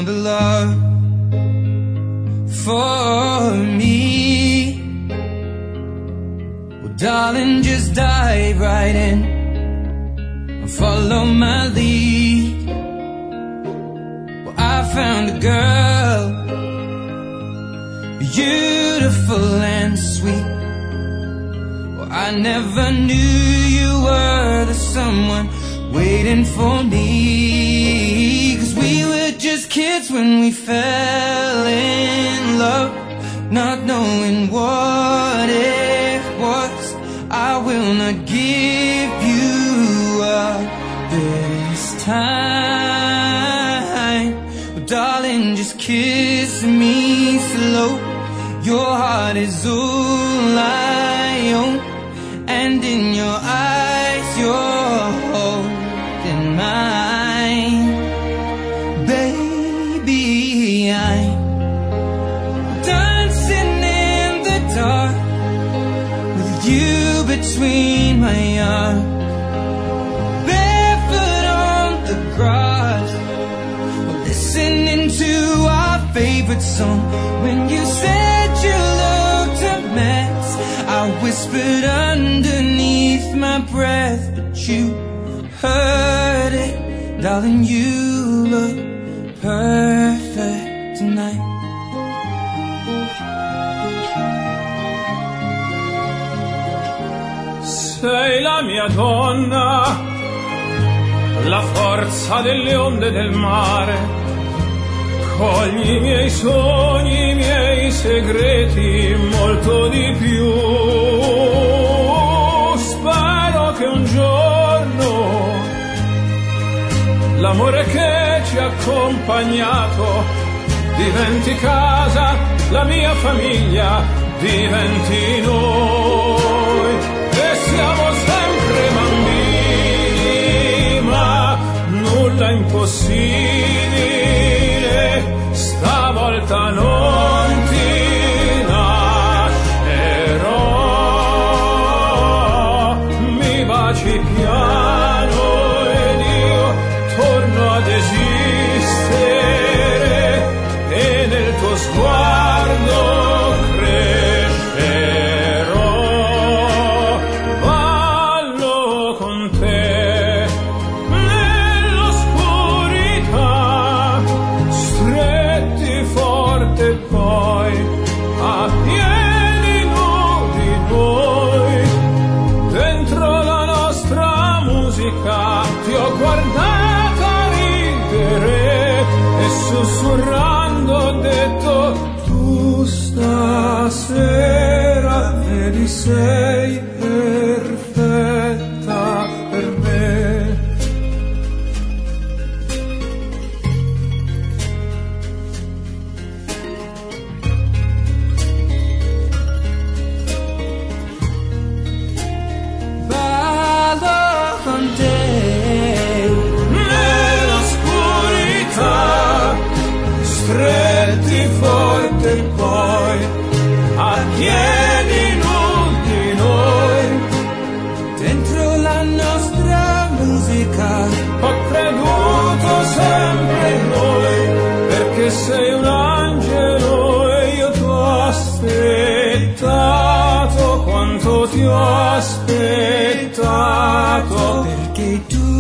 found a love for me. Well, darling, just dive right in and follow my lead. Well, I found a girl, beautiful and sweet. Well, I never knew you were the someone waiting for me. 'Cause we were just kids when we fell in love, not knowing what it was. I will not give you up this time. Well, darling, just kiss me slow. Your heart is all I own, and in your eyes you're holding mine. Baby, I'm dancing in the dark with you between my arms, barefoot on the grass, listening to our favorite song. When you said you looked a mess, I whispered underneath my breath, but you heard it. Darling, you look perfect tonight. Sei la mia donna, la forza delle onde del mare. Cogli i miei sogni, i miei segreti, molto di più. Spero che un giorno l'amore che ci ha accompagnato diventi casa, la mia famiglia diventi noi. E siamo sempre bambini, ma nulla è impossibile. Stavolta non ti lascerò, mi baci piano ed io torno ad esistere, e nel tuo sguardo crescerò. Ballo con te nell'oscurità, stretti forte poi a piedi nudi noi. Dentro la nostra musica ti ho guardata ridere e sussurrando ho detto: tu stasera vedi sei perfetta per me. Ballo con te Nell'oscurità, stretti forte poi a piedi nudi noi. dentro la nostra musica. Ho creduto sempre in noi, perché sei un angelo e io ti ho aspettato quanto ti ho aspettato. Perché tu